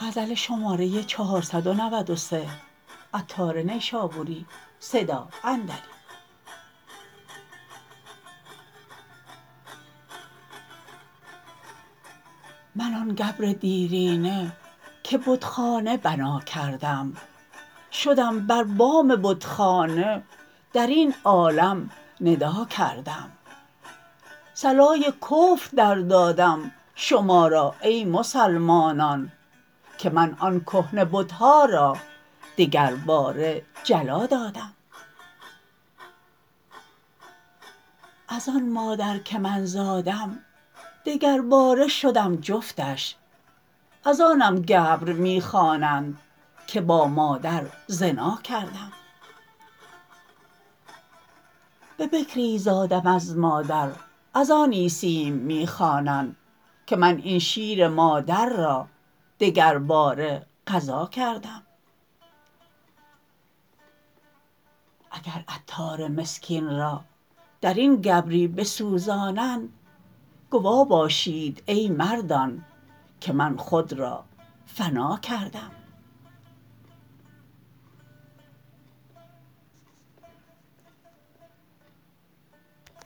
من آن گبر دیرینه که بتخانه بنا کردم شدم بر بام بتخانه در این عالم ندا کردم صلای کفر دردادم شما را ای مسلمانان که من آن کهنه بت ها را دگرباره جلا دادم از آن مادر که من زادم دگرباره شدم جفتش از آنم گبر می خوانند که با مادر زنا کردم به بکری زادم از مادر از آن عیسیم می خوانند که من این شیر مادر را دگرباره غذا کردم اگر عطار مسکین را در این گبری بسوزانند گوا باشید ای مردان که من خود را فنا کردم